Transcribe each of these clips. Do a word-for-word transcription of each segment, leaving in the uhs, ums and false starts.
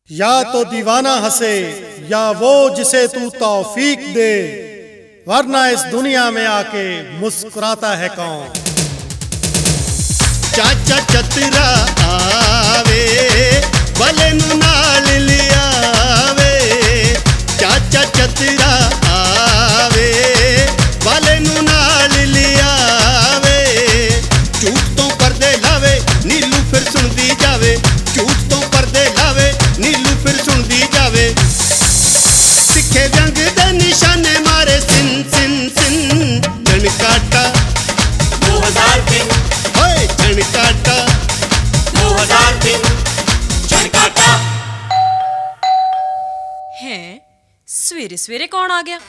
या तो दीवाना हंसे या वो जिसे तू तौफीक दे, वरना इस दुनिया में आके मुस्कुराता है कौन। चाचा चतरा आवे भले नू नाल लियावे, चाचा चतरा आवे भले नू नाल लियावे। झूठ तो पर्दे लावे नीलू फिर सुनदी जावे, झूठ तो पर्दे लावे नीलू फिर सुनदी जावे। तिखे जंग दे निशाने मारे सिन सिन सिन, जन काटा दो हजार दिन, होए जन काटा दो हजार दिन, जन काटा। है सवेरे सवेरे कौन आ गया?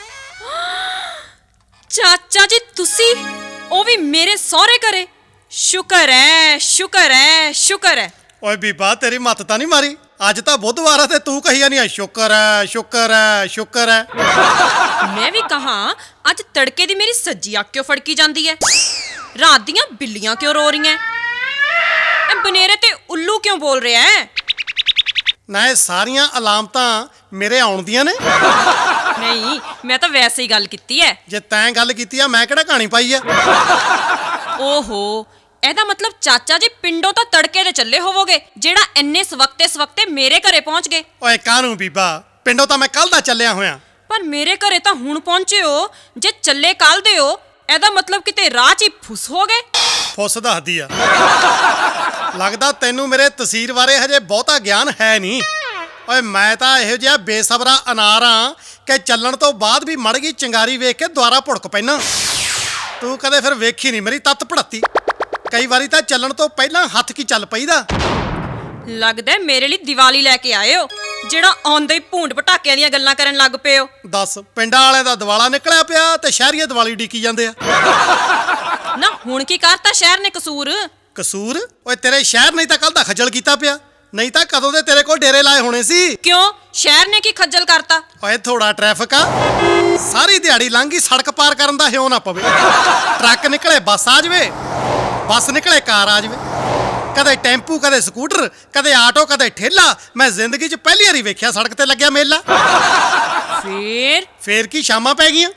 चाचा जी तुसी, ओ भी मेरे सौरे घरे। शुक्र है शुक्र है शुक्र है। ओए बीबा तेरी मत तां नहीं मारी, अज तां बुधवार है ते तू कही जानी है शुक्र है शुक्र है शुक्र है। मैं भी कहा अज तड़के दी मेरी सज्जी अख क्यों फड़की जाती है, रात दियां बिल्लियां क्यों रो रही हैं, बनेरे ते उल्लू क्यों बोल रहा है? ना ये सारियां अलामतां मेरे आउण दियां ने। नहीं मैं तो वैसे ही गल कीती है। जे तैं गल कीती है मैं किहड़ा कहानी पाई है। ओहो ਇਹਦਾ मतलब चाचा जी पिंडों तो तड़के दे चले होवोगे जेड़ा इन्ने सवक्ते सवक्ते मेरे घरे पहुंच गए। ओए कानू बीबा, पिंडों तो मैं कल दा चलिया होया, पर मेरे घरे तो हुण पहुंचे हो। जे चले कल दे हो ਇਹਦਾ मतलब किते राह च ही फुस हो गए। फुस दसदी आ। लगदा तैनू मेरे तसीर बारे हजे बहुता ज्ञान है नहीं। ओए मैं तां इहो जिहा बेसबरा अनार हाँ कि ਚੱਲਣ ਤੋਂ ਬਾਅਦ भी मड़ गई चिंगारी वेख के दुआरा भुड़क पैना। तू कदे फिर वेखी नहीं मेरी तत्त पड़ती। कई बारी तां ਚੱਲਣ ਤੋਂ ਪਹਿਲਾਂ हथ की चल पईदा। लगदा मेरे लिए दिवाली लैके आए हो जेड़ा आउंदे ही भूंड पटाकिਆਂ ਦੀਆਂ ਗੱਲਾਂ ਕਰਨ ਲੱਗ ਪਏ ਹੋ। दस ਪਿੰਡਾਂ ਵਾਲਿਆਂ ਦਾ ਦਿਵਾਲਾ ਨਿਕਲਿਆ ਪਿਆ ਤੇ ਸ਼ਹਿਰੀਏ ਦਿਵਾਲੀ ਡੀਕੀ ਜਾਂਦੇ ਆ। ਨਾ ਹੁਣ ਕੀ ਕਰਤਾ ਸ਼ਹਿਰ ਨੇ ਕਸੂਰ? ਕਸੂਰ ਓਏ ਤੇਰੇ ਸ਼ਹਿਰ ਨਹੀਂ ਤਾਂ ਕੱਲ ਦਾ ਖੱਜਲ ਕੀਤਾ ਪਿਆ, ਨਹੀਂ ਤਾਂ ਕਦੋਂ ਦੇ ਤੇਰੇ ਕੋਲ ਡੇਰੇ ਲਾਏ ਹੋਣੇ ਸੀ। ਕਿਉਂ ਸ਼ਹਿਰ ਨੇ ਕੀ ਖੱਜਲ ਕਰਤਾ? ਓਏ ਥੋੜਾ ਟ੍ਰੈਫਿਕ ਆ, ਸਾਰੀ ਦਿਹਾੜੀ ਲੰਘੀ ਸੜਕ ਪਾਰ ਕਰਨ ਦਾ ਹਿਉ ਨਾ ਪਵੇ। ਟਰੱਕ ਨਿਕਲੇ ਬੱਸ ਆ ਜਾਵੇ, ਬੱਸ ਨਿਕਲੇ ਕਾਰ ਆ ਜਾਵੇ, ਕਦੇ ਟੈਂਪੂ ਕਦੇ ਸਕੂਟਰ ਕਦੇ ਆਟੋ ਕਦੇ ਠੇਲਾ। ਮੈਂ ਜ਼ਿੰਦਗੀ 'ਚ ਪਹਿਲੀ ਵਾਰੀ ਵੇਖਿਆ ਸੜਕ ਤੇ ਲੱਗਿਆ ਮੇਲਾ। ਫੇਰ ਫੇਰ ਕੀ ਸ਼ਾਮਾਂ ਪੈ ਗਈਆਂ?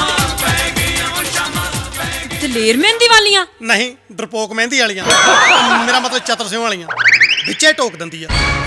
ਦਲੇਰ ਮਹਿੰਦੀ ਵਾਲੀਆਂ? ਨਹੀਂ ਡਰਪੋਕ ਮਹਿੰਦੀ ਵਾਲੀਆਂ, ਮੇਰਾ ਮਤਲਬ ਚਤਰ ਸਿੰਘ ਵਾਲੀਆਂ, ਵਿੱਚੇ ਟੋਕ ਦਿੰਦੀ ਆ।